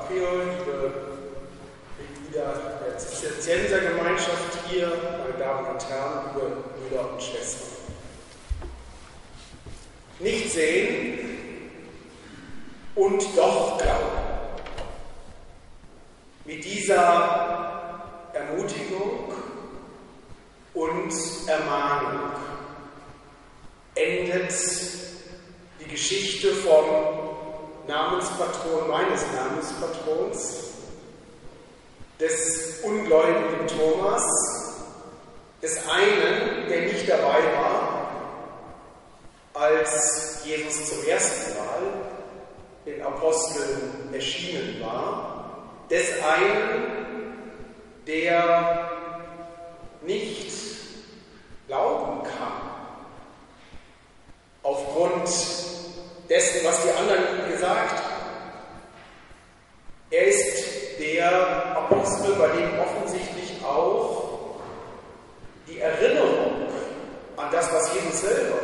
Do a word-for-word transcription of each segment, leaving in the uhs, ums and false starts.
Gabriel, liebe Mitglieder der Zisterziensergemeinschaft hier, meine Damen und Herren, liebe Brüder und Schwestern. Nicht sehen und doch glauben. Mit dieser Ermutigung und Ermahnung endet die Geschichte vom Namenspatron, meines Namenspatrons, des ungläubigen Thomas, des einen, der nicht dabei war, als Jesus zum ersten Mal den Aposteln erschienen war, des einen, der nicht glauben kann, aufgrund dessen, was die anderen ihm gesagt haben. Er ist der Apostel, bei dem offensichtlich auch die Erinnerung an das, was Jesus selber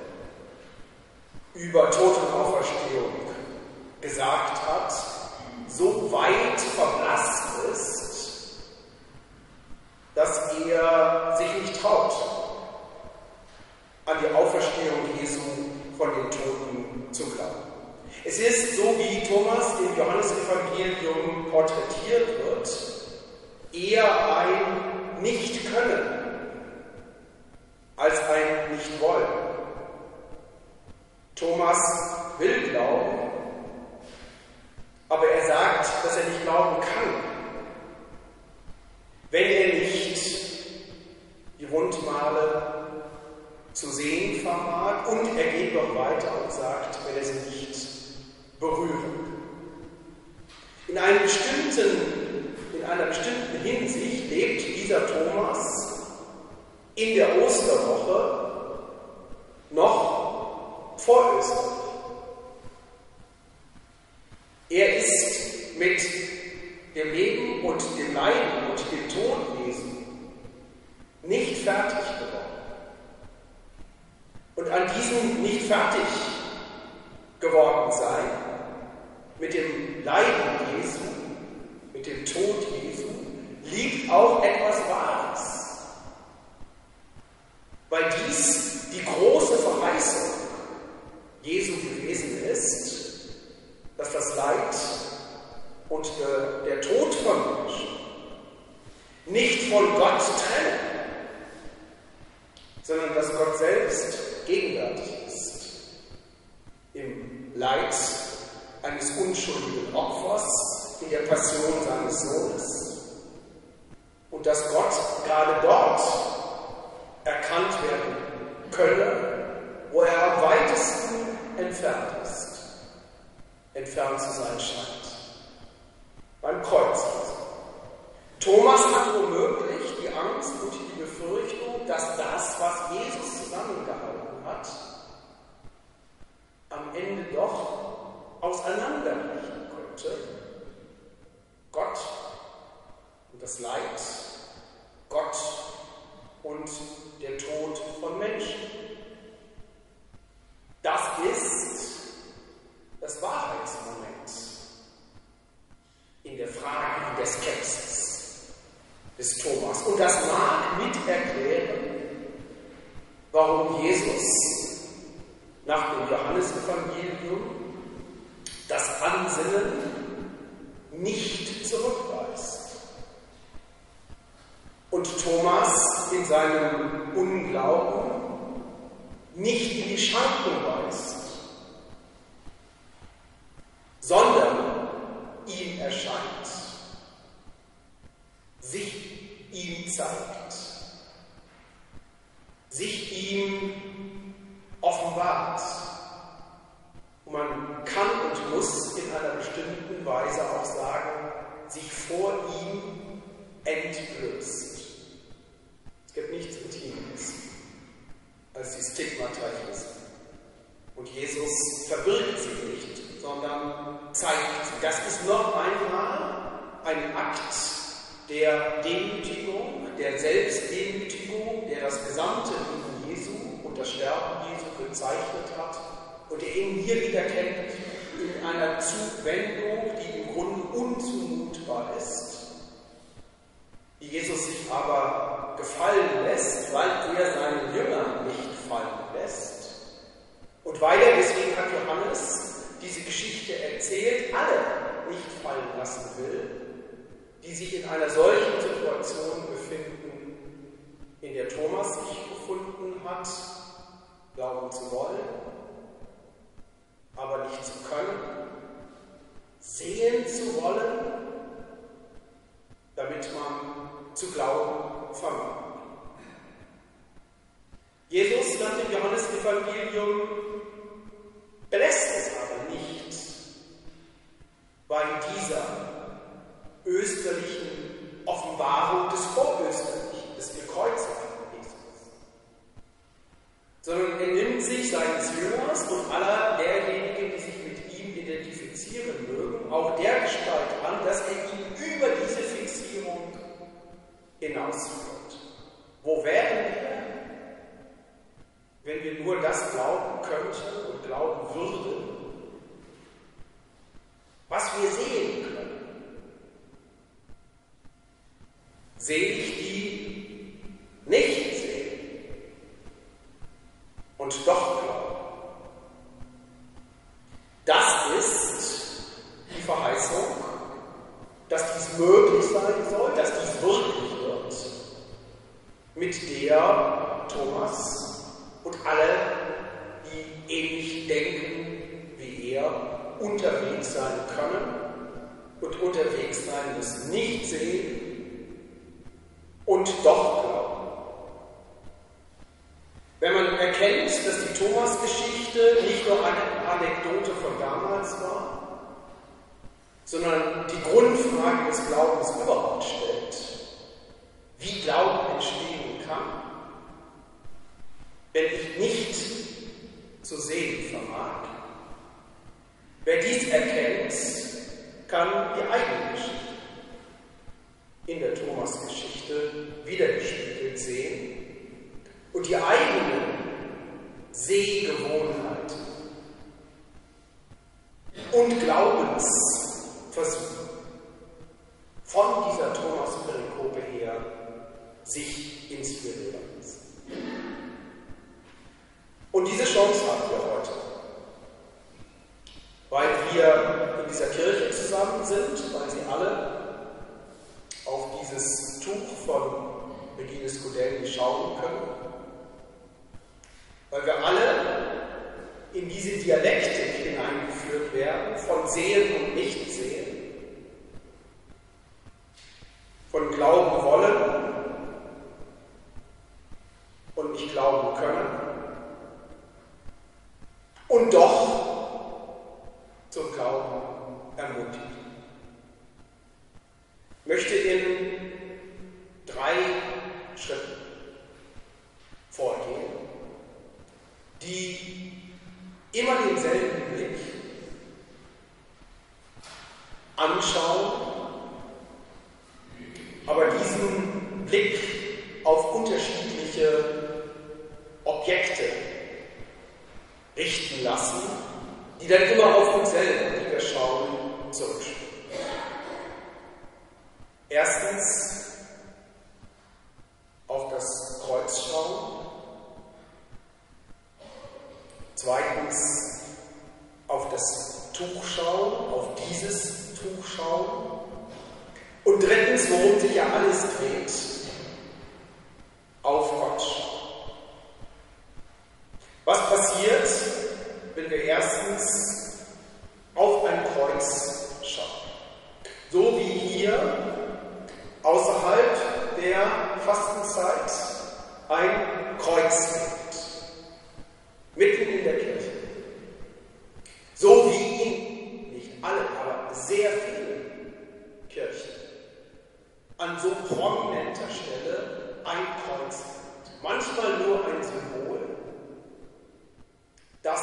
über Tod und Auferstehung gesagt hat, so weit verblasst ist, dass er sich nicht traut, an die Auferstehung Jesu von den Toten zu glauben. Es ist so, wie Thomas im Johannesevangelium porträtiert wird, eher ein Nicht-Können als ein Nicht-Wollen. Thomas will glauben, aber er sagt, dass er nicht glauben kann, wenn er nicht die Wundmale zu sehen vermag, und er geht noch weiter und sagt, wenn er sie nicht berühren. In, einem bestimmten, in einer bestimmten Hinsicht lebt dieser Thomas in der Osterwoche noch vor Österreich. Er ist mit dem Leben und dem Leiden und dem Tod Jesu nicht fertig geworden. Und an diesem nicht fertig geworden sein, mit dem Leiden Jesu, mit dem Tod Jesu, liegt auch etwas Wahres. Weil dies die große Verheißung Jesu gewesen ist, dass das Leid und der, der Tod von Menschen nicht von Gott trennen, sondern dass Gott selbst gegenwärtig ist im Leid eines unschuldigen Opfers in der Passion seines Sohnes und dass Gott gerade dort erkannt werden könne, wo er am weitesten entfernt ist, entfernt zu sein scheint, beim Kreuz. Thomas hat womöglich die Angst und die Befürchtung, dass das, was Jesus zusammengehalten hat, am Ende doch auseinanderbrechen könnte. Gott und das Leid, Gott und der Tod von Menschen. Das ist das Wahrheitsmoment in der Frage, in der Skepsis des Thomas. Und das mag mit erklären, warum Jesus nach dem Johannesevangelium das Ansinnen nicht zurückweist. Und Thomas in seinem Unglauben nicht in die Schranken weist, sondern ihm erscheint, sich ihm zeigt, sich ihm offenbart. Und man kann und muss in einer bestimmten Weise auch sagen, sich vor ihm entblößt. Es gibt nichts Intimes als die Stigmata Jesu. Und Jesus verbirgt sie nicht, sondern zeigt sie. Das ist noch einmal ein Akt der Demütigung, der Selbstdemütigung, der das gesamte Leben Jesu und das Sterben Jesu gezeichnet hat und der ihn hier wieder kennt. in einer Zuwendung, die im Grunde unzumutbar ist, die Jesus sich aber gefallen lässt, weil er seinen Jüngern nicht fallen lässt. Und weil er, deswegen hat Johannes diese Geschichte erzählt, alle nicht fallen lassen will, die sich in einer solchen Situation befinden, in der Thomas sich befunden hat, glauben zu wollen, aber nicht zu können, sehen zu wollen, damit man zu glauben vermag. Jesus nach dem Johannesevangelium belässt es aber nicht bei dieser österlichen Offenbarung des Vorösterlichen, des gekreuzigten Jesus, sondern er nimmt sich seines Jüngers und aller derjenigen, die sich mit ihm identifizieren mögen, auch der Gestalt an, dass er ihn über diese Fixierung hinausführt. Wo wären wir, wenn wir nur das glauben könnten und glauben würden, was wir sehen können? Selig die nicht sehen und doch glauben. Das ist die Verheißung, dass dies möglich sein soll, dass dies wirklich wird, mit der Thomas und alle, die ähnlich denken wie er, unterwegs sein können und unterwegs sein müssen, nicht sehen und doch glauben. Wenn man erkennt, dass die Thomas-Geschichte nicht nur eine Anekdote von damals war, sondern die Grundfrage des Glaubens überhaupt stellt, wie Glauben entstehen kann, wenn ich nicht zu sehen vermag. Wer dies erkennt, kann die eigene Geschichte in der Thomas-Geschichte wiedergespiegelt sehen und die eigenen Sehgewohnheiten und Glaubensversuche von dieser Thomas-Perikope her sich inspirieren lassen. Und diese Chance haben wir heute, weil wir in dieser Kirche zusammen sind, weil sie alle auf dieses Tuch von Regine Scudelli schauen können, weil wir alle in diese Dialektik hineingeführt werden, von Sehen und Nichtsehen, von Glauben wollen und nicht glauben können und doch zum Glauben ermutigen. Ich möchte in drei Schritten vorgehen, die immer denselben Blick anschauen, aber diesen Blick auf unterschiedliche Objekte richten lassen, die dann immer auf uns selber, die wir schauen, zurückspielen. Erstens auf das Kreuz schauen. Zweitens auf das Tuch schauen, auf dieses Tuch schauen. Und drittens, worum sich ja alles dreht, auf Gott schauen. Was passiert, wenn wir erstens auf ein Kreuz schauen? So wie hier außerhalb der Fastenzeit ein Kreuz liegt, mitten in der Kirche. So wie nicht alle, aber sehr viele Kirchen an so prominenter Stelle ein Kreuz liegt. Manchmal nur ein Symbol, das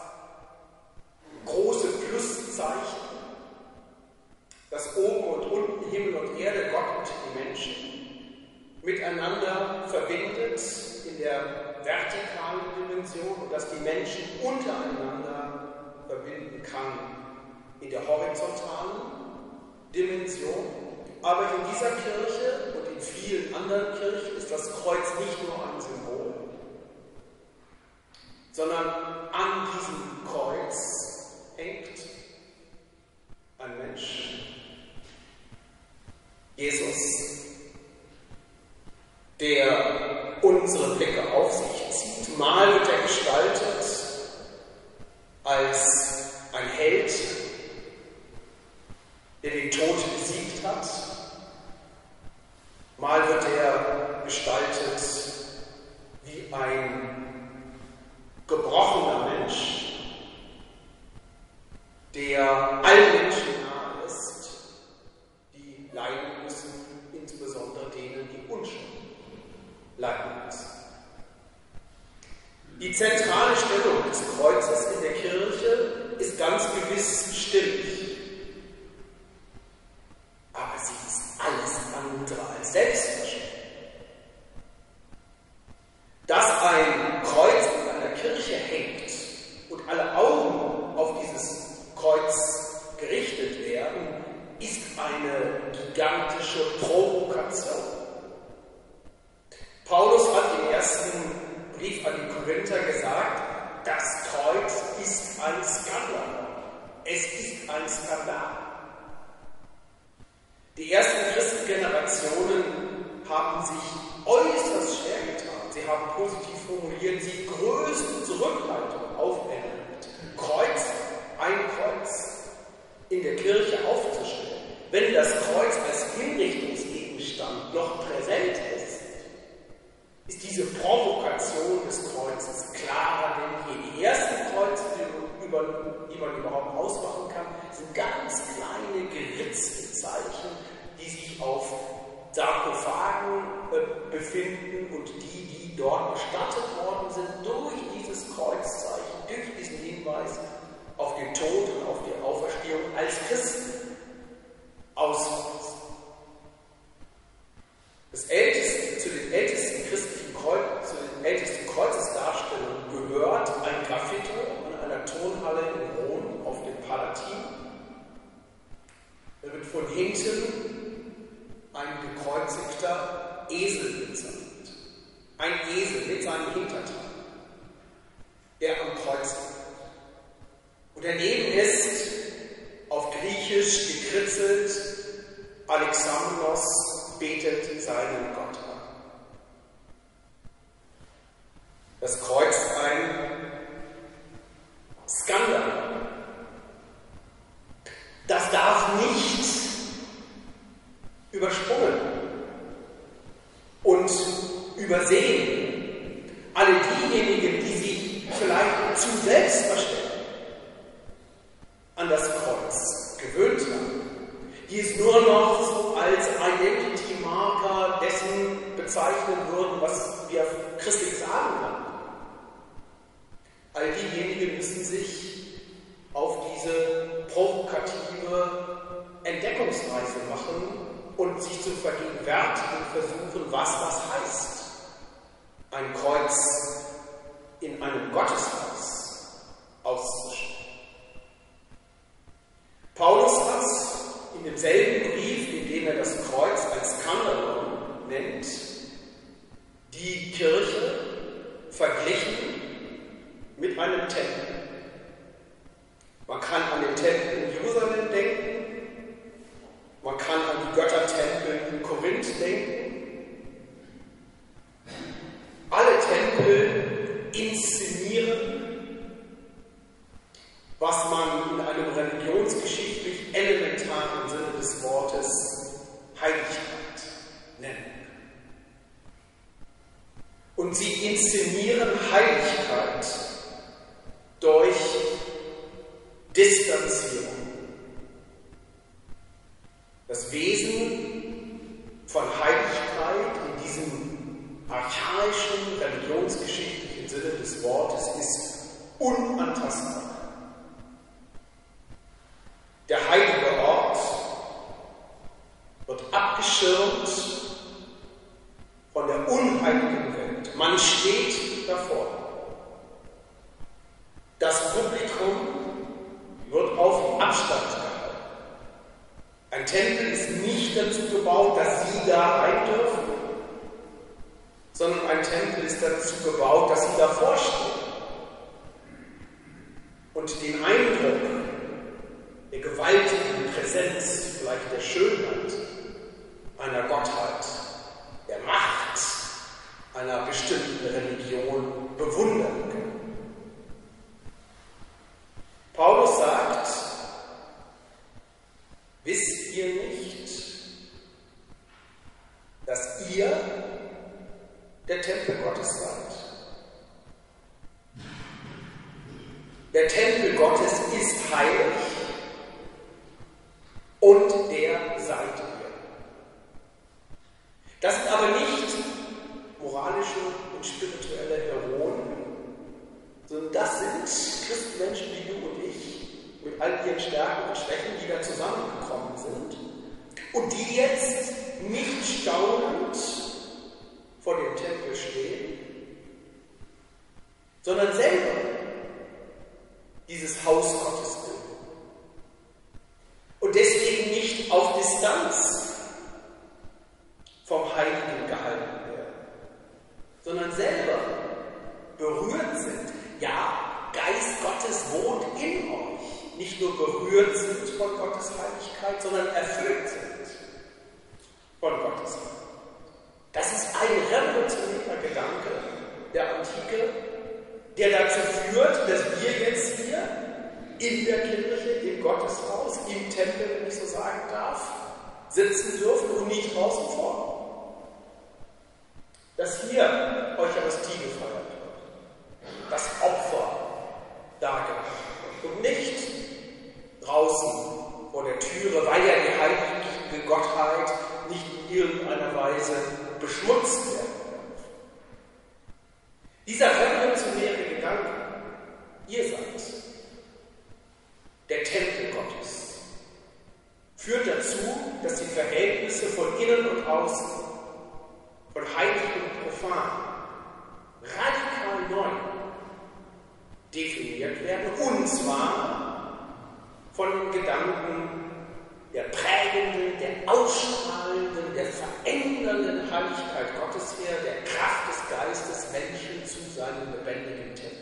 große Pluszeichen, das oben und unten, Himmel und Erde, Gott und die Menschen miteinander verbindet in der vertikalen Dimension und dass die Menschen untereinander verbinden kann in der horizontalen Dimension. Aber in dieser Kirche und in vielen anderen Kirchen ist das Kreuz nicht nur ein Symbol, sondern an diesem Kreuz hängt ein Mensch, Jesus, der unsere Blicke auf sich zieht. Mal wird er gestaltet als ein Held, der den Tod besiegt hat. Mal wird er gestaltet wie ein gebrochener Mensch, der allen Menschen nahe ist, die leiden müssen, insbesondere denen, die unschuldig leiden müssen. Die zentrale Stellung des Kreuzes in der Kirche ist ganz gewiss stimmig. Aber sie ist alles andere als selbstverständlich. Dass ein Kreuz in einer Kirche hängt und alle Augen auf dieses Kreuz gerichtet werden, ist eine gigantische Provokation. Paulus hat im ersten Brief an die Korinther gesagt, das Kreuz ist ein Skandal. Es ist ein Skandal. Die ersten Christengenerationen haben sich äußerst schwer getan. Sie haben positiv formuliert, sie größte Zurückhaltung auferlegt, Kreuz, ein Kreuz in der Kirche aufzustellen. Wenn das Kreuz als Hinrichtungsgegenstand noch präsent ist, ist diese Provokation des Kreuzes klarer denn je. Die ersten Kreuze, die, über, die man überhaupt ausmachen kann, sind ganz kleine, geritzte Zeichen, die sich auf Sarkophagen äh, befinden und die, die dort bestattet worden sind, durch dieses Kreuzzeichen, durch diesen Hinweis auf den Tod und auf die Auferstehung als Christen ausweisen. Das älteste, zu den ältesten christlichen Kreuz, zu den ältesten Kreuzesdarstellungen gehört ein Graffito an einer Turnhalle in Rom auf dem Palatin. Da wird von hinten ein gekreuzigter Esel gezeigt. Ein Esel mit seinem Hinterteil, der am Kreuz hängt. Und daneben ist auf Griechisch gekritzelt Alexandros betet seinen Gott an. Das Kreuz ein Skandal. Das darf nicht übersprungen und übersehen. Alle diejenigen, die sich vielleicht zu selbstverständlich an das Kreuz gewöhnt haben, die es nur noch so als Identity-Marker dessen bezeichnen würden, was wir christlich sagen können. All diejenigen müssen sich auf diese provokative Entdeckungsreise machen und sich zu vergegenwärtigen versuchen, was das heißt. Ein Kreuz in einem Gotteshaus auszustellen. Paulus hat in demselben Brief, in dem er das Kreuz als Skandalon nennt, die Kirche verglichen mit einem Tempel. Man kann an den Tempel in Jerusalem denken, man kann an die Göttertempel in Korinth denken. Alle Tempel inszenieren, was man in einem religionsgeschichtlich elementaren Sinne des Wortes Heiligkeit nennen kann. Und sie inszenieren Heiligkeit durch Distanzierung. Das Wesen von Heiligkeit in diesem archaischen, religionsgeschichtlichen Sinne des Wortes ist unantastbar. Der heilige Ort wird abgeschirmt von der unheiligen Welt. Man steht davor. Das Publikum da rein dürfen, sondern ein Tempel ist dazu gebaut, dass sie davor stehen und den Eindruck der gewaltigen Präsenz, vielleicht der Schönheit einer Gottheit, der Macht einer bestimmten Religion bewundern können. Paulus sagt, wisst ihr nicht, dass ihr der Tempel Gottes seid? Der Tempel Gottes ist heilig und der seid ihr. Das sind aber nicht moralische und spirituelle Heroen, sondern das sind Christenmenschen wie du und ich, mit all ihren Stärken und Schwächen, die da zusammengekommen sind und die jetzt nicht staunend vor dem Tempel stehen, sondern selber dieses Haus Gottes bilden. Und deswegen nicht auf Distanz vom Heiligen gehalten werden, sondern selber berührt sind. Ja, Geist Gottes wohnt in euch. Nicht nur berührt sind von Gottes Heiligkeit, sondern erfüllt sind von Gottes Heiligkeit. Das ist ein revolutionärer Gedanke der Antike, der dazu führt, dass wir jetzt hier in der Kirche, im Gotteshaus, im Tempel, wenn ich so sagen darf, sitzen dürfen und nicht draußen vor. Dass hier Eucharistie gefeiert wird, das Opfer dargebracht wird und nicht draußen vor der Türe, weil ja die heilige Gottheit nicht in irgendeiner Weise beschmutzt werden darf. Dieser revolutionäre Gedanke, ihr seid der Tempel Gottes, führt dazu, dass die Verhältnisse von innen und außen, von heilig und profan, radikal neu definiert werden, und zwar von den Gedanken der prägenden, der ausstrahlenden, der verändernden Heiligkeit Gottes her, der Kraft des Geistes Menschen zu seinem lebendigen Tempel.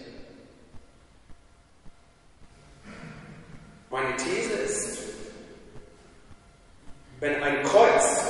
Meine These ist, wenn ein Kreuz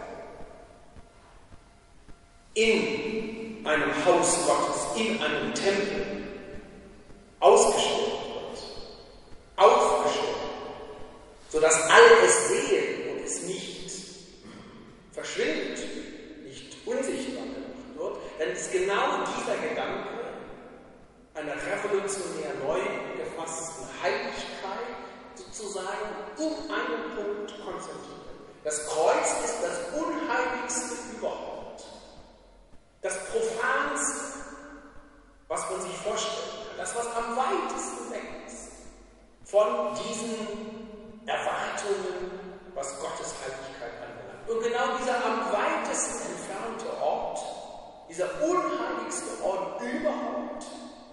in einem Haus Gottes, in einem Tempel ausgestellt wird, aufgestellt wird, sodass alle es sehen und es nicht verschwindet, nicht unsichtbar gemacht wird, dann ist genau dieser Gedanke einer revolutionär neu gefassten Heiligkeit sozusagen in einen Punkt konzentriert. Das Kreuz ist das Unheiligste überhaupt. Das Profanste, was man sich vorstellen kann. Das, was am weitesten weg ist von diesen Erwartungen, was Gottes Heiligkeit anbelangt. Und genau dieser am weitesten entfernte Ort, dieser unheiligste Ort überhaupt,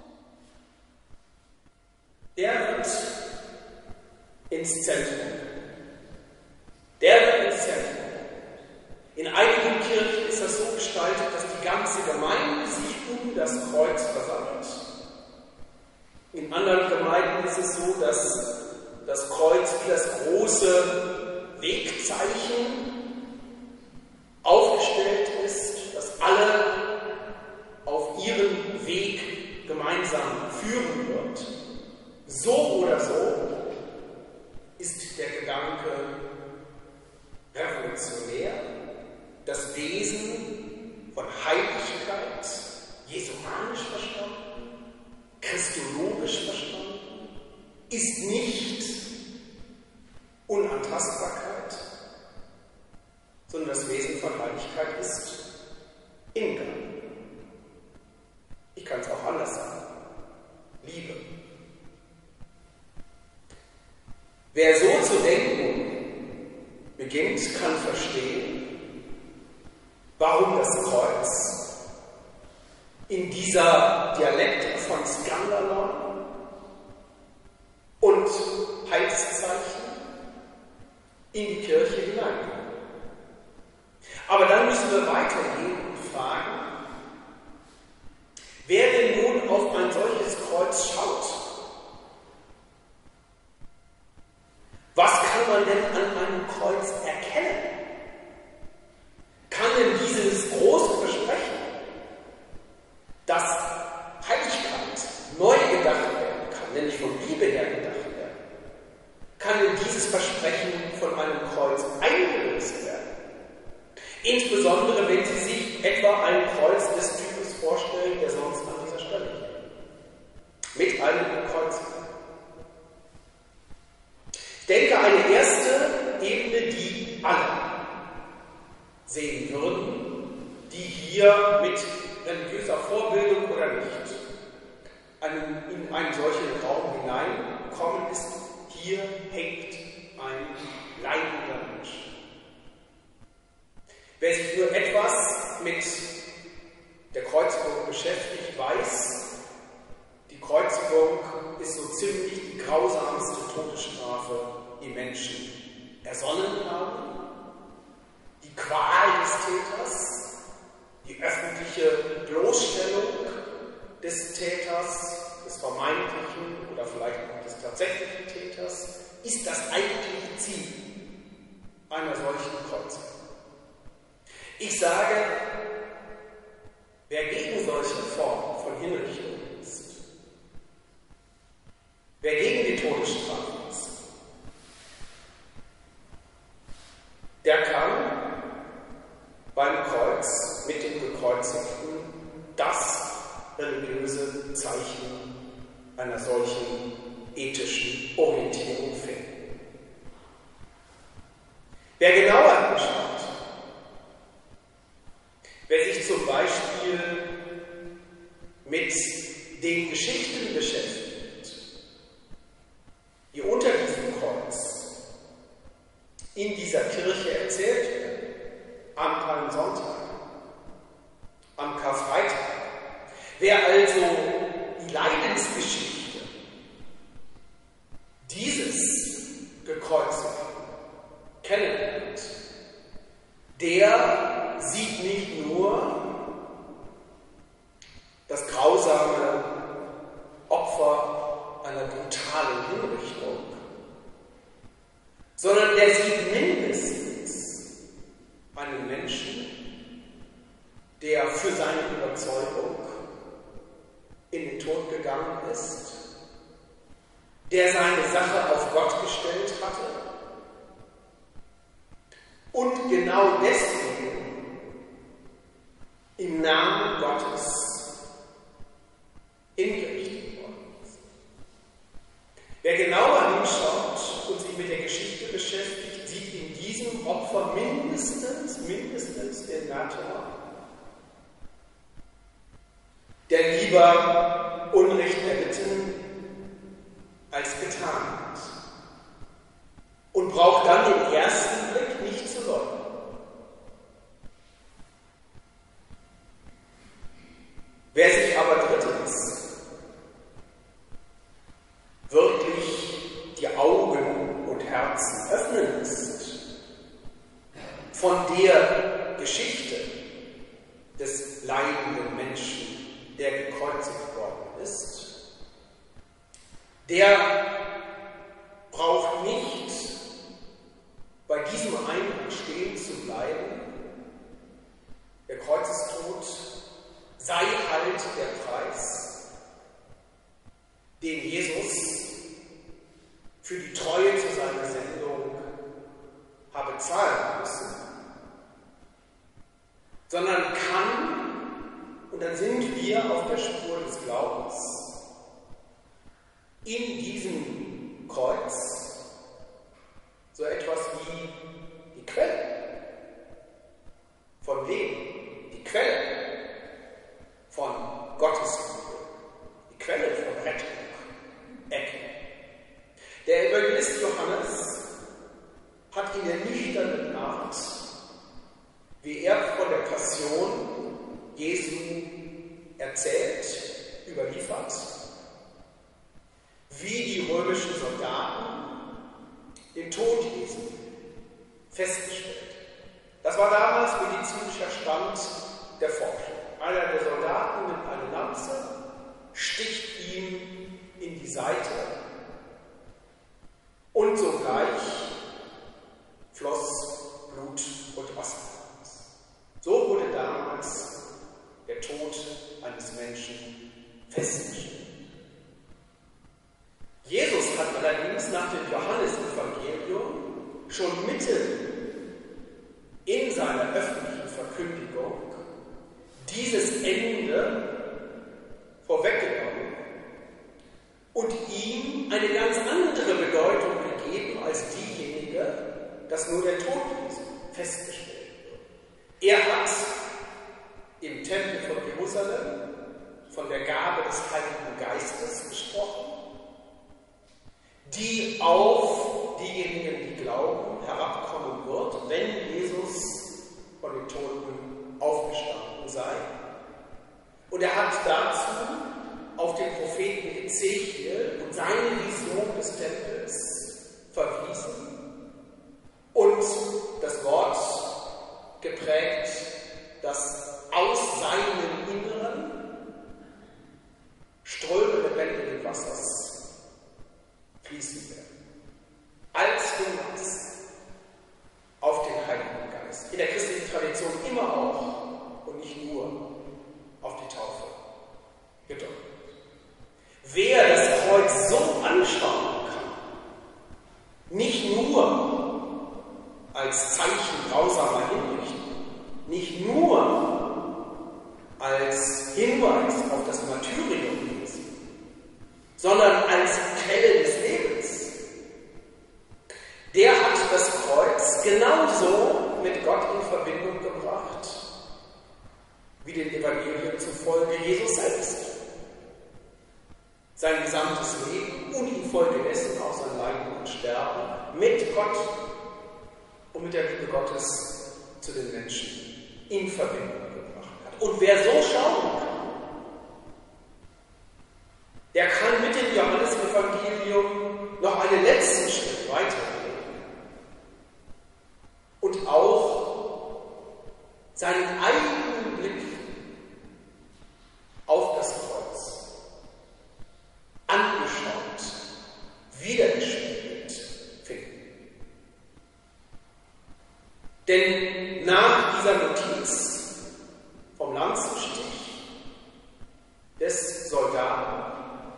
der wird ins Zentrum. Der wird ins Zentrum. In einigen Kirchen ist das so gestaltet, dass die ganze Gemeinde sich um das Kreuz versammelt. In anderen Gemeinden ist es so, dass das Kreuz wie das große Wegzeichen aufgestellt ist, das alle auf ihren Weg gemeinsam führen wird. So oder so ist der Gedanke revolutionär, das Wesen von Heiligkeit jesumanisch verstanden, christologisch verstanden, ist nicht Unantastbarkeit, sondern das Wesen von Heiligkeit ist Ingang. Ich kann es auch anders sagen. Liebe. Wer so zu denken beginnt, kann verstehen, warum das Kreuz in dieser Dialektik von Skandalon und Heilszeichen in die Kirche hineingeht. Aber dann müssen wir weitergehen und fragen, wer denn nun auf ein solches Kreuz schaut. Was kann man denn an einem Kreuz erkennen? Kann denn dieses große Versprechen, dass Heiligkeit neu gedacht werden kann, nämlich von Liebe her gedacht werden, kann denn dieses Versprechen von einem Kreuz eingelöst werden? Insbesondere, wenn Sie sich etwa ein Kreuz des Typus vorstellen, der sonst an dieser Stelle liegt. Mit einem Kreuz. Ich denke, eine erste Ebene, die alle sehen würden, die hier mit religiöser Vorbildung oder nicht in einen solchen Raum hineinkommen, ist, hier hängt ein leidender Mensch. Wer sich nur etwas mit der Kreuzigung beschäftigt, weiß, die Kreuzigung ist so ziemlich die grausamste Todesstrafe, die Menschen ersonnen haben. Die Qual des Täters, die öffentliche Bloßstellung des Täters, des vermeintlichen oder vielleicht auch des tatsächlichen Täters, ist das eigentliche Ziel einer solchen Kreuzigung. Ich sage, wer gegen solche Formen von Hinrichtung ist, wer gegen die Todesstrafe ist, der kann beim Kreuz mit dem Gekreuzigten das religiöse Zeichen einer solchen ethischen Orientierung finden. Wer genauer hinschaut, wer sich zum Beispiel mit den Geschichten beschäftigt, die unter diesem Kreuz in dieser Kirche erzählt werden, am Palmsonntag, am Karfreitag, wer also die Leidensgeschichte dieses Gekreuzigten kennenlernt, der sieht nicht nur das grausame Opfer einer brutalen Hinrichtung, sondern der sieht mindestens einen Menschen, der für seine Überzeugung in den Tod gegangen ist, der seine Sache auf Gott gestellt hatte und genau deswegen im Namen Gottes hingerichtet worden ist. Wer genauer hinschaut und sich mit der Geschichte beschäftigt, sieht in diesem Opfer mindestens, mindestens den Märtyrer, der lieber Unrecht erlitten als getan hat und braucht dann den ersten Blick nicht zu leugnen. Wer sich aber drittens wirklich die Augen und Herzen öffnen lässt von der Geschichte des leidenden Menschen, der gekreuzigt worden ist, der braucht nicht bei diesem Eindruck stehen zu bleiben. Der Kreuzestod sei halt der Preis, den Jesus für die Treue zu seiner Sendung habe zahlen müssen, sondern kann, und dann sind wir auf der Spur des Glaubens, in diesem Kreuz so etwas wie die Quelle von Leben, die Quelle von Gottes Liebe, die Quelle von Rettung erkennen. Der Evangelist Johannes hat in der nüchternen Art, wie er von der Passion Jesu erzählt, überliefert, wie die römischen Soldaten den Tod Jesu festgestellt Das war damals medizinischer Stand der Forschung. Einer der Soldaten nimmt eine Lanze, sticht ihm in die Seite und sogleich floss Blut und Wasser. So wurde damals der Tod eines Menschen festgestellt. Jesus hat allerdings nach dem Johannesevangelium schon mitten in seiner öffentlichen Verkündigung dieses Ende vorweggenommen und ihm eine ganz andere Bedeutung gegeben als diejenige, dass nur der Tod Jesu festgestellt wird. Er hat im Tempel von Jerusalem von der Gabe des Heiligen Geistes gesprochen, die auf diejenigen, die glauben, herabkommen wird, wenn Jesus von den Toten aufgestanden sei. Und er hat dazu auf den Propheten Ezechiel und seine Vision des Tempels verwiesen und das Wort geprägt, dass aus seinem Inneren Ströme lebendigen Wassers fließen werden. Als Hinweis auf den Heiligen Geist. In der christlichen Tradition immer auch und nicht nur auf die Taufe gedeutet. Wer das Kreuz so anschauen kann, nicht nur als Zeichen grausamer Hinrichtung, nicht nur als Hinweis auf das Martyrium Jesu, sondern als Quelle des Lebens, der hat das Kreuz genauso mit Gott in Verbindung gebracht, wie den Evangelien zufolge Jesus selbst. Sein gesamtes Leben und infolgedessen auch sein Leiden und Sterben mit Gott und mit der Liebe Gottes zu den Menschen in Verbindung gebracht hat. Und wer so schauen kann, der kann mit dem Johannesevangelium noch einen letzten Schritt weitergehen und auch seinen eigenen Blick auf das Kreuz angeschaut, wiedergespiegelt finden. Denn nach dieser Notiz vom Lanzenstich des Soldaten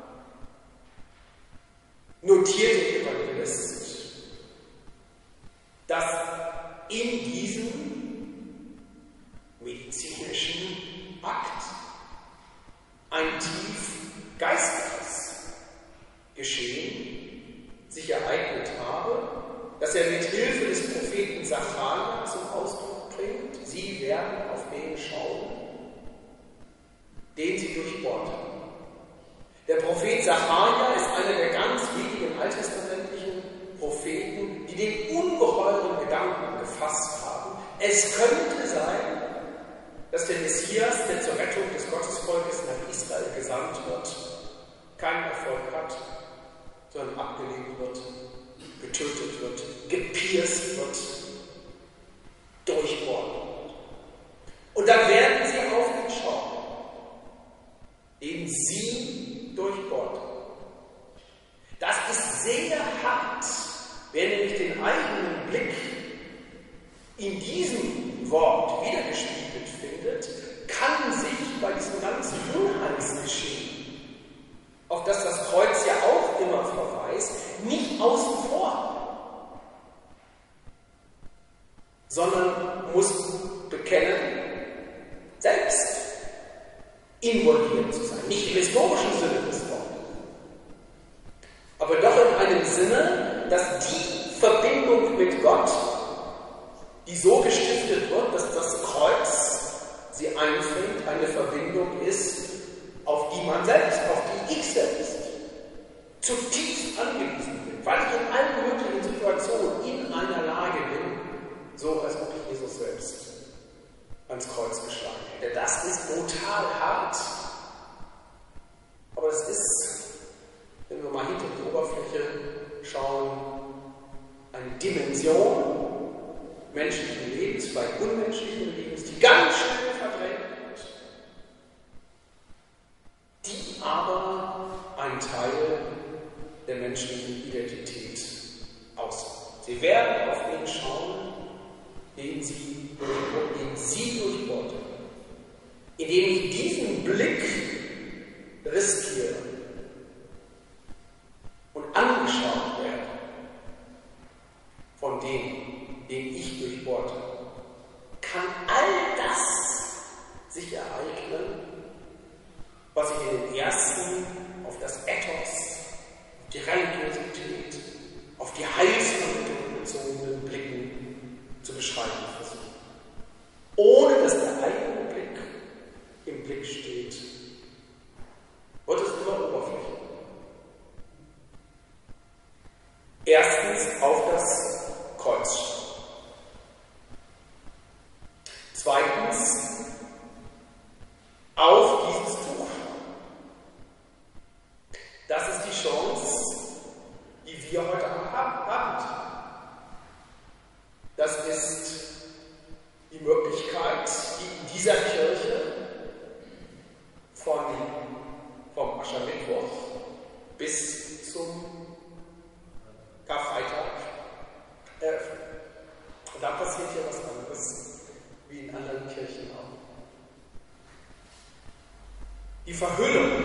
notiert der Evangelist, dass in diesem medizinischen Akt ein tief geistliches Geschehen sich ereignet habe, dass er mit Hilfe des Propheten Sacharja zum Ausdruck bringt: Sie werden auf den schauen, den sie durchbohrt haben. Der Prophet Sacharja ist einer der ganz wenigen alttestamentlichen Propheten, die den ungeheuren Gedanken gefasst haben: Es könnte sein, dass der Messias, der zur Rettung des Gottesvolkes nach Israel gesandt wird, keinen Erfolg hat, sondern abgelehnt wird, getötet wird, gepierst wird, durchbohrt wird. Und dann werden sie auf ihn schauen, den sie durchbohrt. Das ist sehr hart. Wer nämlich den eigenen Blick in diesem Wort wiedergespiegelt findet, kann sich bei diesem ganzen Unheilsgeschehen, auf das das Kreuz ja auch immer verweist, nicht außen vor, sondern muss bekennen, selbst involviert zu sein. Nicht im historischen Sinne des Wortes, aber doch in einem Sinne, dass die Verbindung mit Gott, die so gestiftet wird, dass das Kreuz sie einfängt, eine Verbindung ist, auf die man selbst, auf die ich selbst zutiefst angewiesen bin, weil ich in allen möglichen Situationen in einer Lage bin, so als ob ich Jesus selbst ans Kreuz geschlagen hätte. Das ist brutal hart, aber es ist, wenn wir mal hinter die Oberfläche schauen, eine Dimension menschlichen Lebens, bei unmenschlichen Lebens, die ganz schnell verdrängt wird, die aber ein Teil der menschlichen Identität ausmachen. Sie werden auf den schauen, den sie, den sie durchbohren, indem ich diesen Blick riskiere und angeschaut werde von dem, den ich durchbohrte, kann all das sich ereignen, was ich in den ersten auf das Ethos, auf die Religiosität, auf die Heilsvermittlung bezogenen Blicken zu beschreiben versuche. Ohne dass der eigene Blick im Blick steht, wird es immer Oberfläche. Erstens auf das Kreuz schauen. Zweitens auf dieses Tuch schauen. Das ist die Chance, die wir heute Abend haben. Das ist die Möglichkeit, die in dieser Kirche von, vom Aschermittwoch bis zum Karfreitag eröffnet. Und da passiert hier was anderes, wie in anderen Kirchen auch. Die Verhüllung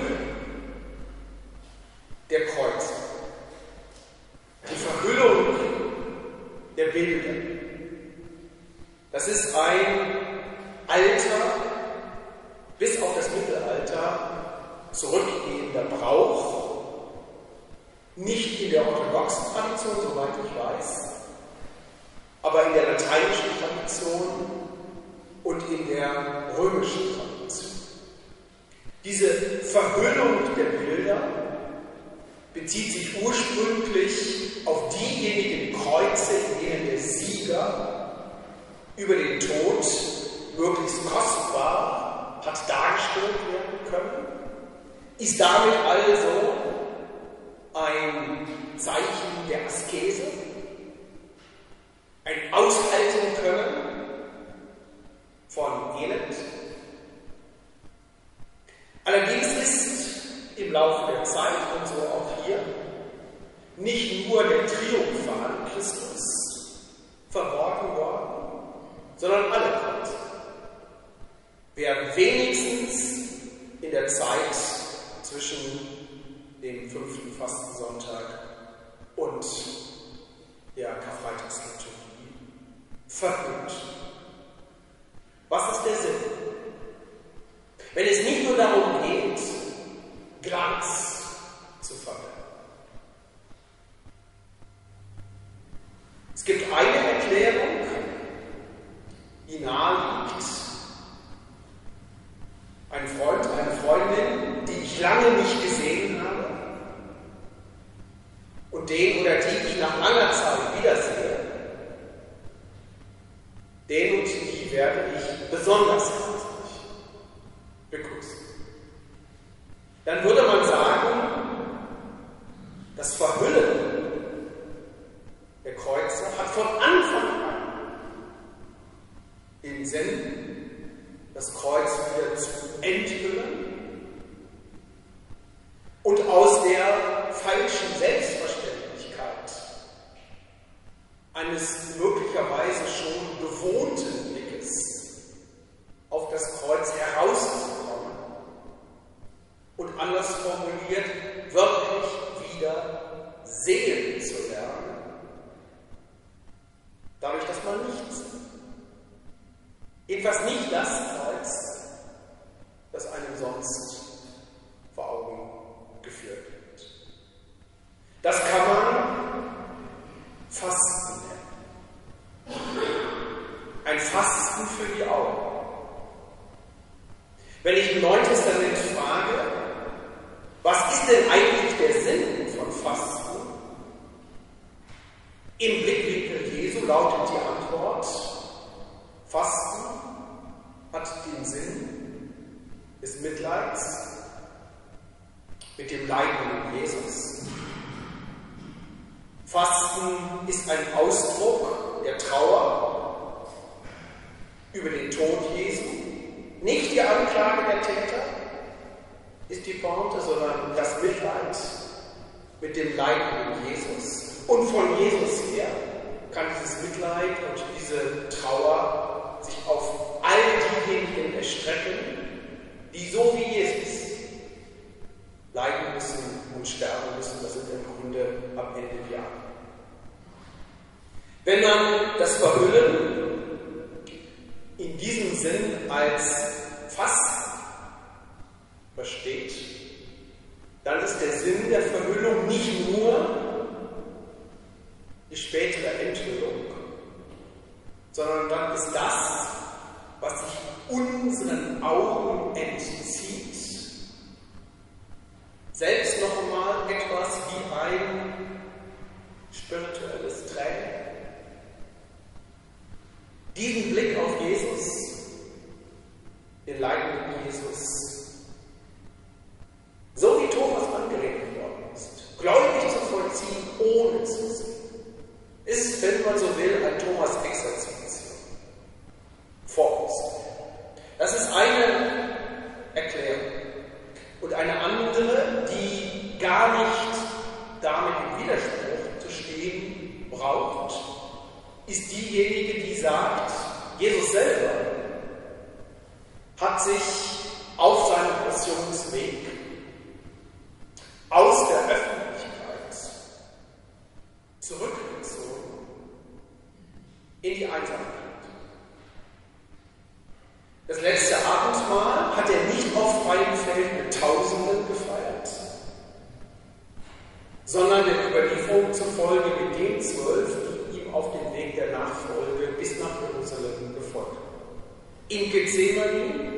der Kreuze, die Verhüllung der Bilder, das ist ein alter, bis auf das Mittelalter zurückgehender Brauch, nicht in der orthodoxen Tradition, soweit ich weiß, aber in der lateinischen Tradition und in der römischen Tradition. Diese Verhüllung der Bilder bezieht sich ursprünglich auf diejenigen Kreuze, in denen der Sieger über den Tod möglichst kostbar hat dargestellt werden können, ist damit also ein Zeichen der Askese, ein Aushalten können von Elend. Allerdings ist im Laufe der Zeit, und so auch hier, nicht nur der Triumph an Christus verborgen worden, sondern alle Kreuze werden wenigstens in der Zeit zwischen dem fünften Fastensonntag und der Karfreitagsliturgie verhüllt. Was ist der Sinn? Wenn es nicht nur darum geht, Glanz zu verwenden. Es gibt eine Erklärung, die nahe liegt. Ein Freund, eine Freundin, die ich lange nicht gesehen habe und den oder die ich nach langer Zeit wiedersehe, den und die werde ich besonders herzlich begrüßen. Dann würde man sagen, das Verhüllen der Kreuze hat von Anfang an den Sinn, das Kreuz wieder zu enthüllen und aus der falschen Selbstverständlichkeit eines möglicherweise schon bewohnten Blickes auf das Kreuz herauszukommen und anders formuliert, wirklich wieder sehen zu lernen, dadurch, dass man nichts, jedenfalls nicht das Kreuz, das einem sonst vor Augen geführt wird. Das kann man Fasten nennen. Ein Fasten für die Augen. Wenn ich im Neuen Testament frage, was ist denn eigentlich der Sinn von Fasten? Im Blickwinkel Jesu lautet die Antwort, Fasten hat den Sinn des Mitleids mit dem leidenden Jesus. Fasten ist ein Ausdruck der Trauer über den Tod Jesu, nicht die Anklage der Täter ist die Pointe, sondern das Mitleid mit dem leidenden Jesus. Und von Jesus her kann dieses Mitleid und diese Trauer sich auf all diejenigen erstrecken, die so wie Jesus leiden müssen und sterben müssen. Das sind im Grunde am Ende wir. Wenn man das Verhüllen in diesem Sinn als Fasten versteht, dann ist der Sinn der Verhüllung nicht nur die spätere Enthüllung, sondern dann ist das, was sich unseren Augen entzieht, selbst noch einmal etwas wie ein spirituelles Training. Diesen Blick auf Jesus, den leidenden Jesus, so wie Thomas angeregt worden ist, gläubig zu vollziehen, ohne zu sehen, ist, wenn man so will, ein Thomas-Exerzitium vor uns. Das ist eine Erklärung. Und eine andere, die gar nicht damit im Widerspruch zu stehen braucht, ist diejenige, die sagt, Jesus selber hat sich auf seinem Passionsweg aus der Öffentlichkeit zurückgezogen in die Einsamkeit. Das letzte Abendmahl hat er nicht auf freiem Feld mit Tausenden gefeiert, sondern der Überlieferung zufolge mit den Zwölf, die ihm auf dem Weg der Nachfolge bis nach Jerusalem gefolgt waren. In Gethsemane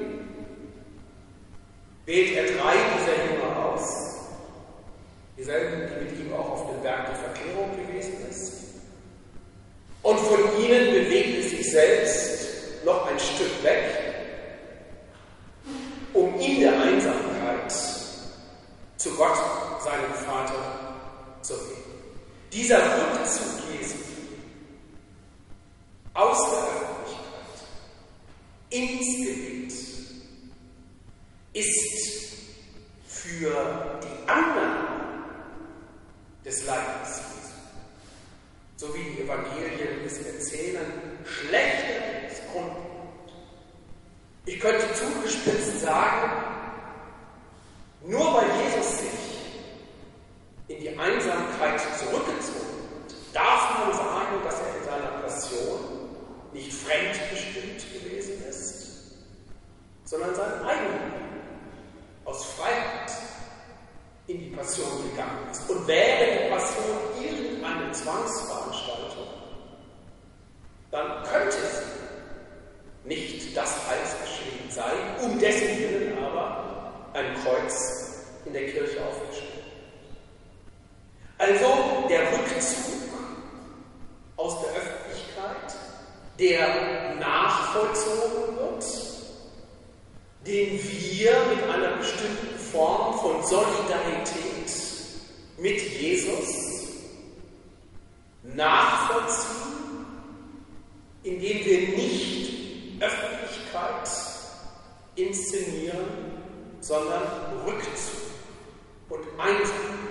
wählt er drei dieser Jünger aus, dieselben, die mit ihm auch auf dem Berg der Verklärung gewesen ist. Und von ihnen bewegt es sich selbst noch ein Stück weg, um in der Einsamkeit zu Gott, seinem Vater, zu gehen. Dieser Rückzug Jesu aus der Öffentlichkeit ins Gebet ist für die Annahme des Leidens Jesu, so wie die Evangelien es erzählen, schlechter Grund. Ich könnte zugespitzt sagen, nur weil Jesus sich in die Einsamkeit zurückgezogen hat, darf man sagen, dass er in seiner Passion nicht fremdbestimmt gewesen ist, sondern seinen eigenen aus Freiheit in die Passion gegangen ist. Und wäre die Passion irgendeine Zwangsveranstaltung, dann könnte sie nicht das Heilsgeschehen sein, um dessen Willen aber ein Kreuz in der Kirche aufgestellt. Also der Rückzug aus der Öffentlichkeit, der nachvollzogen wird, den wir mit einer bestimmten Form von Solidarität mit Jesus nachvollziehen, indem wir nicht Öffentlichkeit inszenieren, sondern Rückzug und Einsamkeit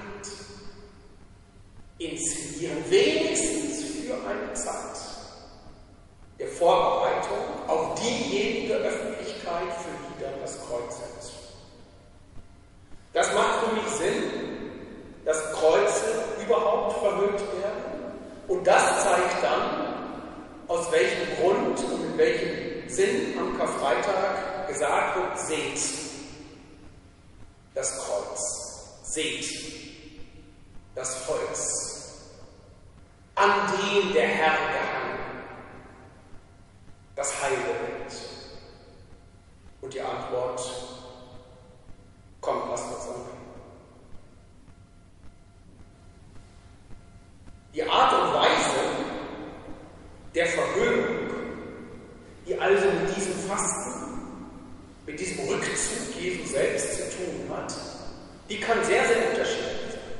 inszenieren, wenigstens für eine Zeit der Vorbereitung auf diejenige Öffentlichkeit, für die dann das Kreuz ist. Das macht für mich Sinn, dass Kreuze überhaupt verhüllt werden, und das zeigt dann, aus welchem Grund und in welchem Sinn am Karfreitag gesagt wird, seht das Kreuz, seht das Holz, an dem der Herr gehangen, das Heil der Welt. Und die Antwort kommt, lasst uns anfangen. Die Art und Weise der Verhöhnung, die also mit diesem Fasten, mit diesem Rückzug Jesu selbst zu tun hat, die kann sehr, sehr unterschiedlich sein.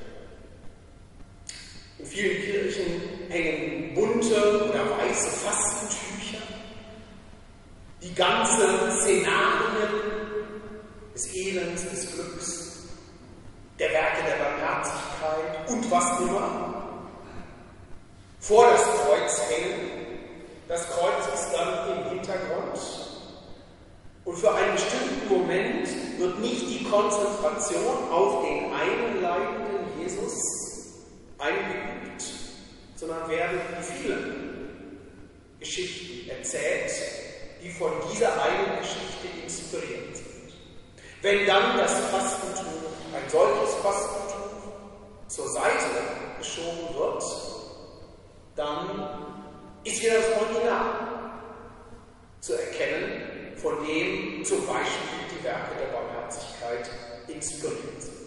In vielen Kirchen hängen bunte oder weiße Fastentücher ganzen Szenarien des Elends, des Glücks, der Werke der Barmherzigkeit und was immer vor das Kreuz hängen. Das Kreuz ist dann im Hintergrund und für einen bestimmten Moment wird nicht die Konzentration auf den einen leidenden Jesus eingeübt, sondern werden die vielen Geschichten erzählt, die von dieser einen Geschichte inspiriert sind. Wenn dann das Fastentuch, ein solches Fastentuch, zur Seite geschoben wird, dann ist wieder das Original zu erkennen, von dem zum Beispiel die Werke der Barmherzigkeit inspiriert sind.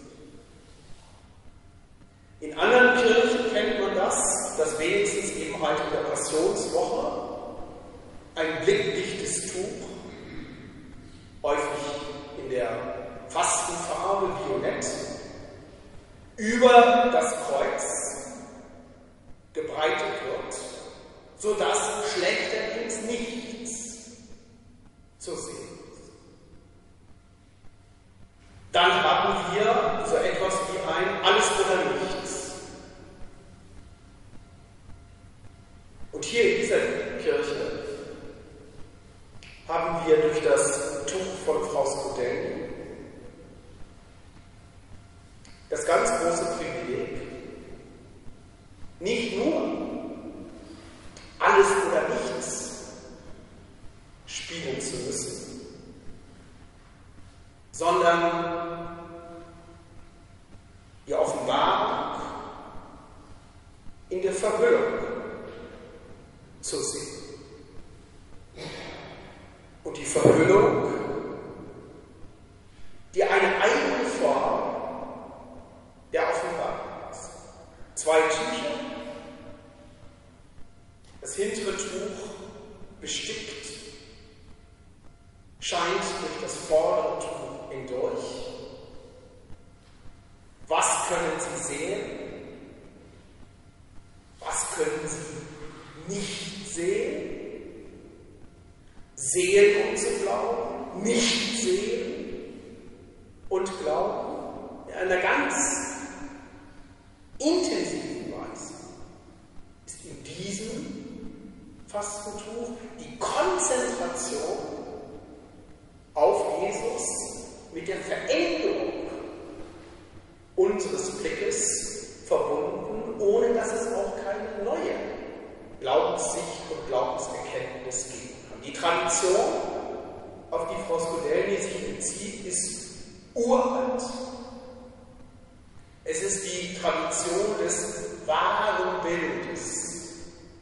In anderen Kirchen kennt man das, dass wenigstens eben halt in der Passionswoche ein blickdichtes Tuch, häufig in der Fastenfarbe violett, über das Kreuz gebreitet wird, sodass schlechterdings nichts zu sehen ist. Dann haben wir so etwas wie ein Alles oder Nichts. Und hier in dieser Kirche haben wir durch das Tuch von Frau Skudelny das ganz große Privileg, nicht nur alles oder nichts spielen zu müssen, sondern die Offenbarung in der Verhüllung zu sehen. Und die Verhüllung, die eine eigene Form der Offenbarung ist. Zwei Tücher, das hintere Tuch bestickt, scheint durch das vordere Tuch hindurch. Was können Sie sehen? Was können Sie nicht sehen? Sehen und zu glauben, nicht sehen und glauben, in einer ganz intensiven Weise ist in diesem Fastentuch die Konzentration auf Jesus mit der Veränderung unseres Blickes verbunden, ohne dass es auch keine neue Glaubenssicht und Glaubenserkenntnis gibt. Die Tradition, auf die Frau Skudelny sich bezieht, ist uralt. Es ist die Tradition des wahren Bildes,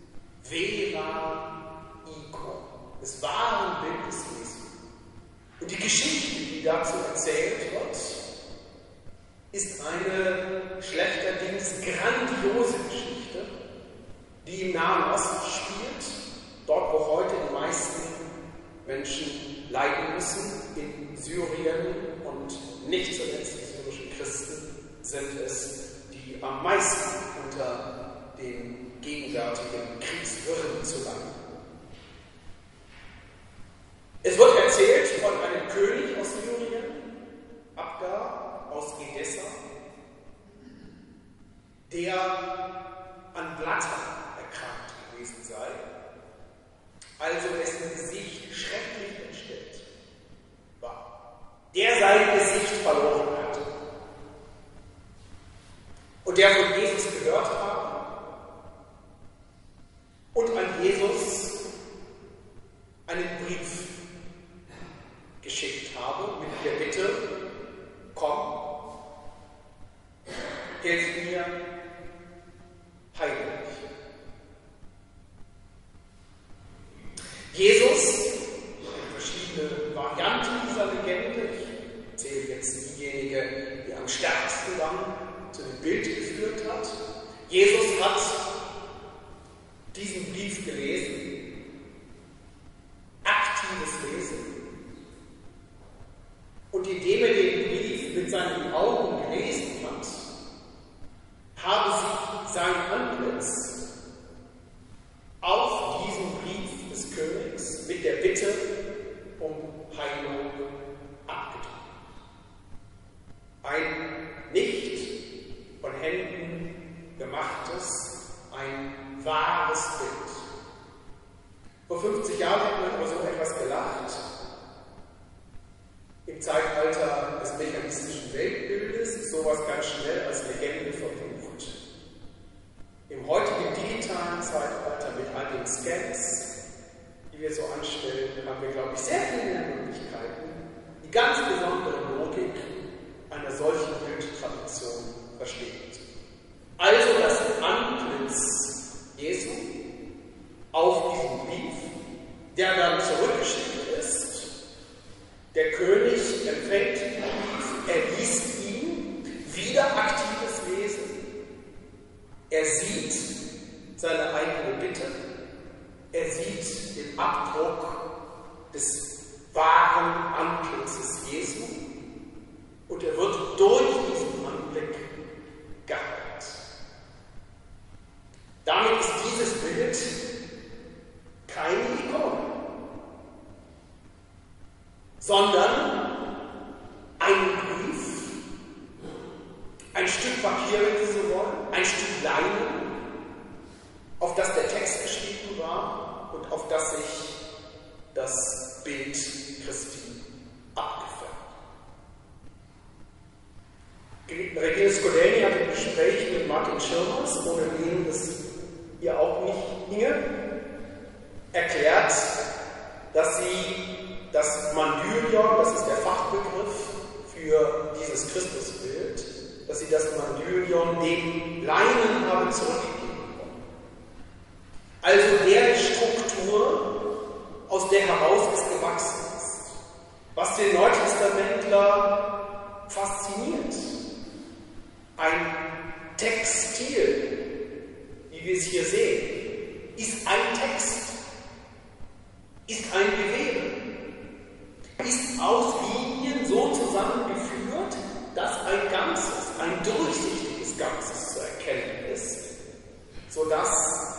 vera icon, des wahren Bildes Jesu. Und die Geschichte, die dazu erzählt wird, ist eine schlechterdings grandiose Geschichte, die im Nahen Osten spielt. Dort, wo heute die meisten Menschen leiden müssen, in Syrien und nicht zuletzt die syrischen Christen, sind es, die am meisten unter den gegenwärtigen Kriegswirren zu leiden. Es wird erzählt von einem König aus Syrien, Abgar aus Edessa, der an Blattern erkrankt gewesen sei, also dessen Gesicht schrecklich entstellt war, der sein Gesicht verloren hatte und der von Jesus gehört habe und an Jesus einen Brief geschickt habe mit der Bitte, komm, hilf mir, heile mich. Jesus, verschiedene Varianten dieser Legende, ich erzähle jetzt diejenige, die am stärksten dann zu dem Bild geführt hat. Jesus hat diesen Brief gelesen, aktives Lesen, und indem er den Brief mit seinen Augen gelesen hat, habe sich sein Antlitz auf diesen Brief des Königs mit der Bitte gemachtes, ein wahres Bild. Vor fünfzig Jahren hat man über so etwas gelacht. Im Zeitalter des mechanistischen Weltbildes ist sowas ganz schnell als Legende verbucht. Im heutigen digitalen Zeitalter mit all den Scans, die wir so anstellen, haben wir, glaube ich, sehr viele mehr Möglichkeiten, die ganz besondere Logik einer solchen Bildtradition versteht. Also das Antlitz Jesu auf diesem Brief, der dann zurückgeschickt ist. Der König empfängt den Brief, er liest ihn, wieder aktives Lesen. Er sieht seine eigene Bitte, er sieht den Abdruck des wahren Antlitzes Jesu und er wird durch diesen Anblick geheilt. Damit ist dieses Bild keine Ikone, sondern ein Brief, ein Stück Papier, wenn Sie so wollen, ein Stück Leinen, auf das der Text geschrieben war und auf das sich das Bild Christi abgefärbt. Regine Scodelli hat im Gespräch mit Martin Schirmers, ohne den es ihr auch nicht ginge, erklärt, dass sie das Mandylion, das ist der Fachbegriff für dieses Christusbild, dass sie das Mandylion den Laien haben zurückgegeben wollen. Also der Struktur, aus der heraus es gewachsen ist. Was den Neutestamentler fasziniert. Ein Textil, wie wir es hier sehen, ist ein Text, ist ein Gewebe, ist aus Linien so zusammengeführt, dass ein Ganzes, ein durchsichtiges Ganzes zu erkennen ist, sodass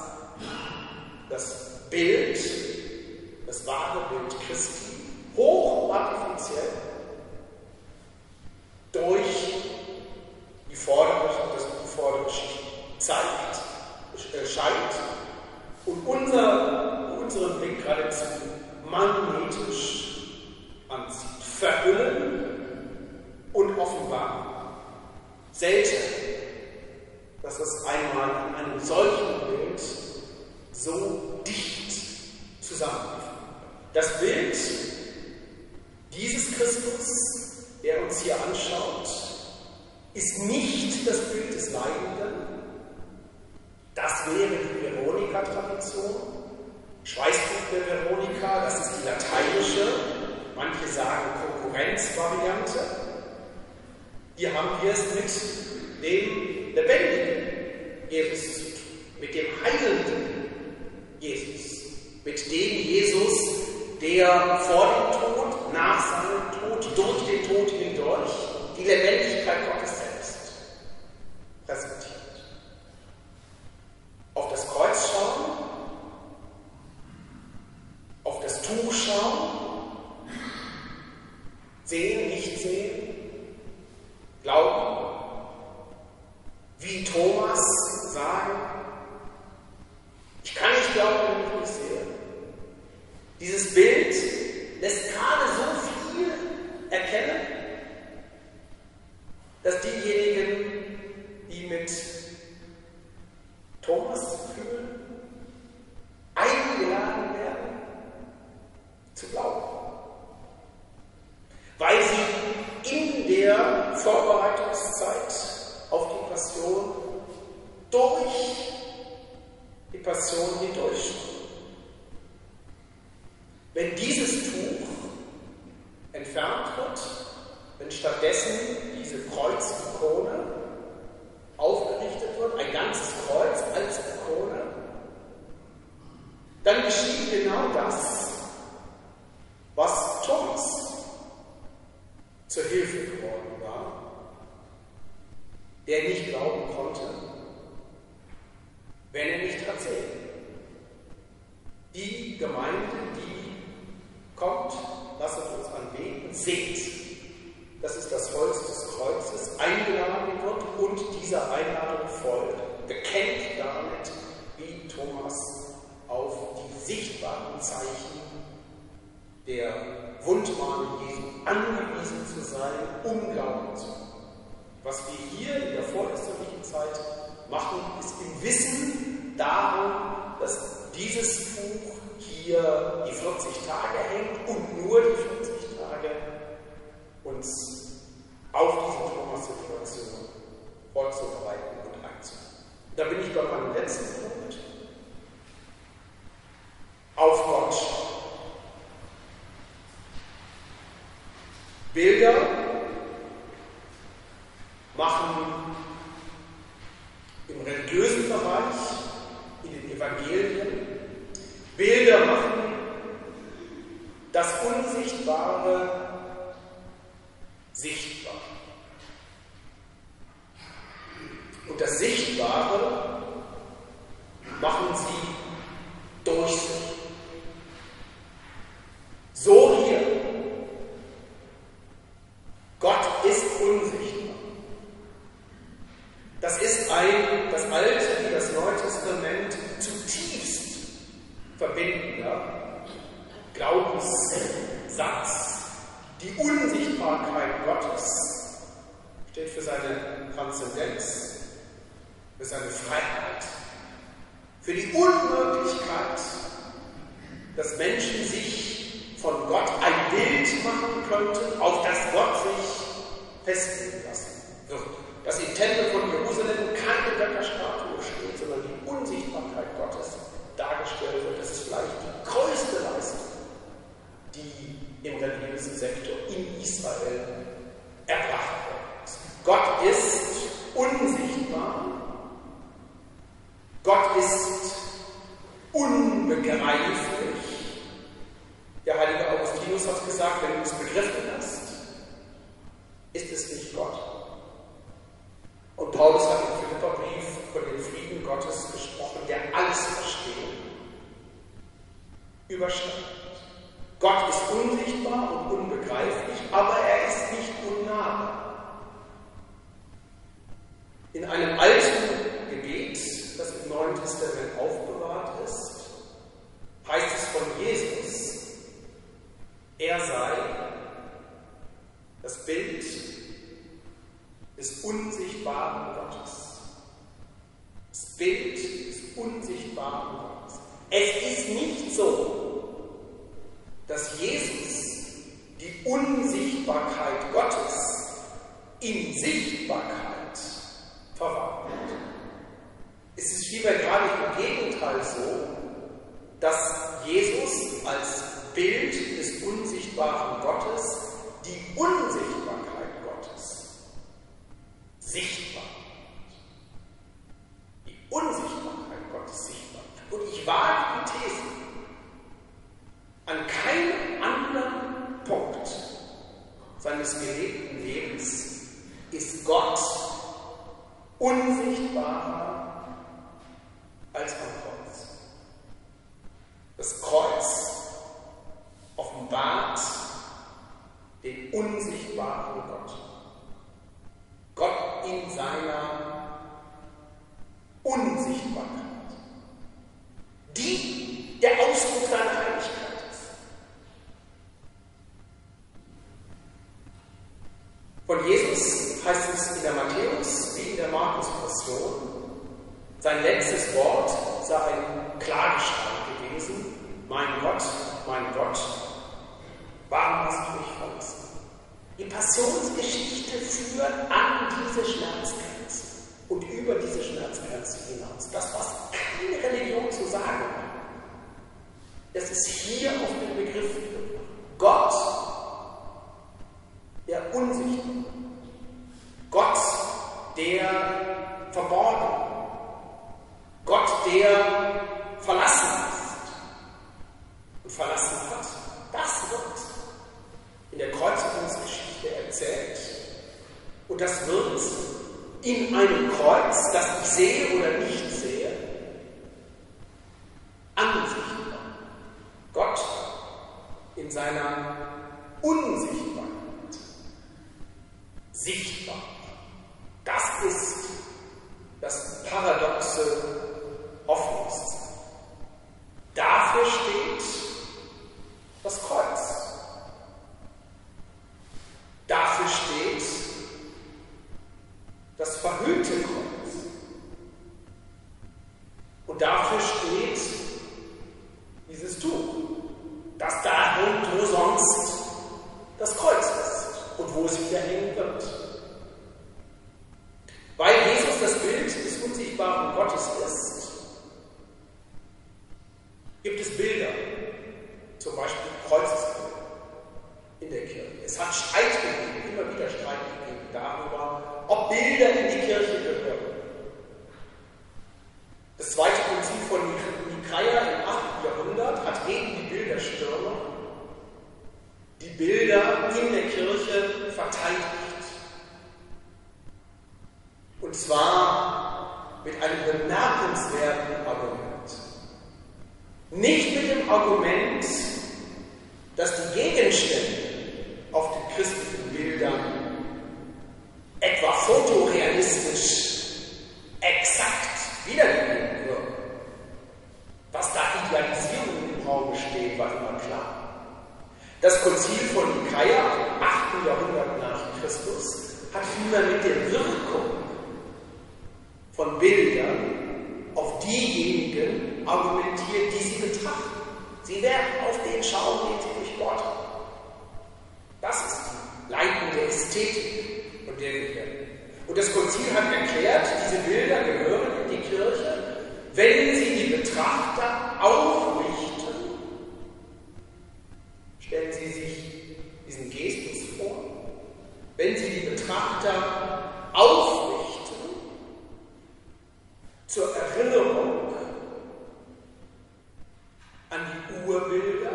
das Bild, das wahre Bild Christi, hochartifiziell durch die vordere und das vordere Schicht zeigt, äh, scheint und unser, unseren Blick geradezu magnetisch anzieht, verhüllen und offenbaren. Selten, dass es einmal in einem solchen Bild so dicht zusammengefügt wird. Das Bild dieses Christus, der uns hier anschaut, ist nicht das Bild des Leidenden. Das wäre die Veronika-Tradition. Schweißbuch der Veronika, das ist die lateinische, manche sagen Konkurrenzvariante. Hier haben wir es mit dem lebendigen Jesus zu tun, mit dem heilenden Jesus, mit dem Jesus, der vor dem Tod, nach seinem Tod, durch den Tod hindurch die Lebendigkeit Gottes selbst präsentiert. Auf das Kreuz schauen, auf das Tuch schauen, sehen, nicht sehen, glauben, wie Thomas sagen, ich kann nicht glauben, wenn ich nicht sehe. Dieses Bild lässt gerade so viel erkennen, dass diejenigen, die mit Thomas fühlen, eingeladen werden, zu glauben. Weil sie in der Vorbereitungszeit auf die Passion durch die Passion hindurchschauen. Wenn dieses Tuch entfernt wird, wenn stattdessen diese Kreuzikone aufgerichtet wird, ein ganzes Kreuz als Ikone, dann geschieht genau das, was Thomas zur Hilfe geworden war, der nicht glauben konnte, wenn er nicht hat sehen. Die Gemeinde, die kommt, lasst uns anbeten, seht. Das ist das Holz des Kreuzes, eingeladen wird und dieser Einladung folgt. bekennt damit, wie Thomas, auf die sichtbaren Zeichen der Wundmale Jesu angewiesen zu sein, um glauben zu können. Was wir hier in der vorösterlichen Zeit machen, ist im Wissen darum, dass dieses Buch hier die vierzig Tage hängt und nur die vierzig Tage uns auf diese Thomas-Situation vorzubereiten und einzunehmen. Da bin ich bei meinem letzten Punkt. Auf Gott. Bilder machen im religiösen Bereich, in den Evangelien, Bilder machen das Unsichtbare sichtbar. Und das Sichtbare machen sie durchsichtig. So hier. Gott ist unsichtbar. Das ist ein, das Alte wie das Neue Testament zutiefst verbindender Glaubenssatz. Die Unsichtbarkeit Gottes steht für seine Transzendenz, für seine Freiheit, für die Unmöglichkeit, dass Menschen sich von Gott ein Bild machen könnten, auf das Gott sich festlegen lassen wird. Dass im Tempel von Jerusalem keine Götterstatue steht, sondern die Unsichtbarkeit Gottes dargestellt wird. Das ist vielleicht die größte Leistung, die im religiösen Sektor in Israel erbracht wird. Gott ist unsichtbar. Gott ist unbegreiflich. Der heilige Augustinus hat gesagt, wenn du es begriffen hast, ist es nicht Gott. Und Paulus hat im Philipperbrief von dem Frieden Gottes gesprochen, der alles Verstehen übersteigt. Gott ist unsichtbar und unbegreiflich, aber er ist nicht unnahbar. In einem alten Gebet, das im Neuen Testament aufbewahrt ist, heißt es von Jesus, er sei das Bild des unsichtbaren Gottes. Das Bild des unsichtbaren Gottes. Es ist nicht so, dass Jesus die Unsichtbarkeit Gottes in Sichtbarkeit verwandelt. Es ist vielmehr gerade im Gegenteil so, dass Jesus als Bild des unsichtbaren Gottes die Unsichtbarkeit Gottes sichtbar macht. Die Unsichtbarkeit Gottes sichtbar macht. Und ich wage die These, an keinem anderen Punkt seines gelebten Lebens ist Gott unsichtbarer als am Kreuz. Das Kreuz offenbart den unsichtbaren Gott. Gott in seiner Unsichtbarkeit, die der Ausdruck seiner Heiligkeit ist. Von Jesus heißt es in der Matthäus wie in der Markus-Passion, sein letztes Wort sei ein Klageschrei gewesen: Mein Gott, mein Gott, warum hast du mich verlassen? Die Passionsgeschichte führt an diese Schmerzgrenze und über diese Schmerzgrenze hinaus. Das, was keine Religion zu sagen hat, das ist hier auf den Begriff Gott, der unsichtbar, Gott, der verborgen, Gott, der verlassen ist und verlassen hat. Das wird in der Kreuzigungsgeschichte erzählt. Und das wird in einem Kreuz, das ich sehe oder nicht sehe, ansichtbar. Gott in seiner Unsichtbarkeit sichtbar. Das ist das Paradox große Hoffnung ist. Dafür steht das Kreuz. Dafür steht das verhüllte Kreuz. Und dafür steht dieses Tuch, das da hängt, wo sonst das Kreuz ist und wo es wieder hängen wird. Weil Jesus das Bild des unsichtbaren Gottes ist, gibt es Bilder, zum Beispiel Kreuzesbilder in der Kirche. Es hat Streit gegeben, immer wieder Streit gegeben darüber, ob Bilder in die Kirche gehören. Das zweite Konzil von Nikaia im achten Jahrhundert hat gegen die Bilderstürmer die Bilder in der Kirche verteidigt. Und zwar mit einem bemerkenswerten Argument. Nicht mit dem Argument, dass die Gegenstände auf den christlichen Bildern etwa fotorealistisch exakt wiedergegeben wird. Dass da Idealisierung im Raum besteht, war immer klar. Das Konzil von Nikaia im achten Jahrhundert nach Christus hat vielmehr mit der Wirkung von Bildern auf diejenigen argumentiert, die sie betrachten. Sie werden auf den schauen, den sie durch Gott haben. Das ist die leitende Ästhetik, von der wir reden. Und das Konzil hat erklärt, diese Bilder gehören in die Kirche, wenn sie die Betrachter aufrichten. Stellen Sie sich diesen Gestus vor. Wenn sie die Betrachter aufrichten, zur Erinnerung an die Urbilder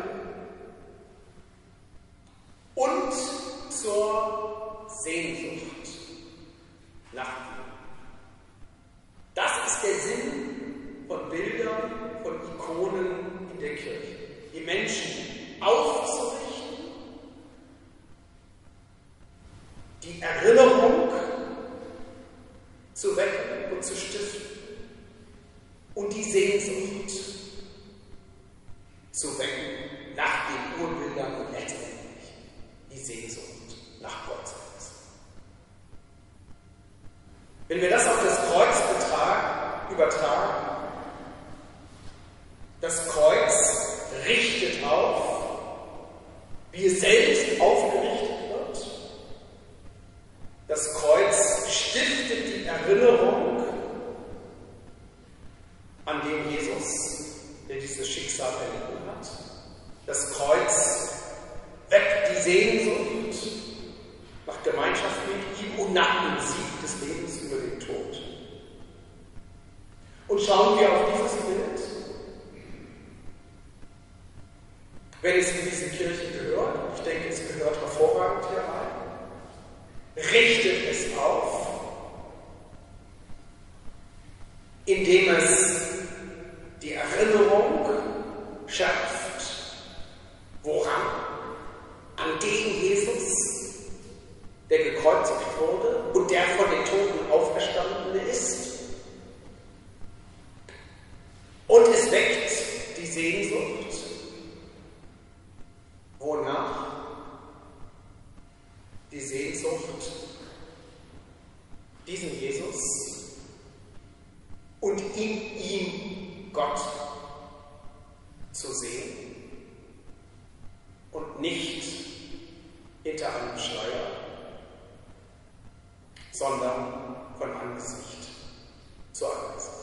und zur Sehnsucht nach ihm. Das ist der Sinn von Bildern, von Ikonen in der Kirche. Die Menschen aufzurichten, die Erinnerung zu wecken und zu stiften. Und die Sehnsucht zu wecken nach den Urbildern und letztendlich die Sehnsucht nach Kreuz. Wenn wir das auf das Kreuz betragen, übertragen, das Kreuz richtet auf, wie es selbst aufgerichtet wird. Das Kreuz stiftet die Erinnerung an den Jesus, der dieses Schicksal erlitten hat. Das Kreuz weckt die Sehnsucht nach Gemeinschaft mit ihm und nach dem Sieg des Lebens über den Tod. Und schauen wir auf dieses Bild, wenn es in diese Kirche gehört, ich denke, es gehört hervorragend hier rein, richtet es auf, indem es die Erinnerung schärft. Woran? An den Jesus, der gekreuzigt wurde und der von den Toten Auferstandene ist. Und es weckt die Sehnsucht. Wonach? Die Sehnsucht, diesen Jesus und in ihm Gott zu sehen und nicht hinter einem Schleier, sondern von Angesicht zu Angesicht.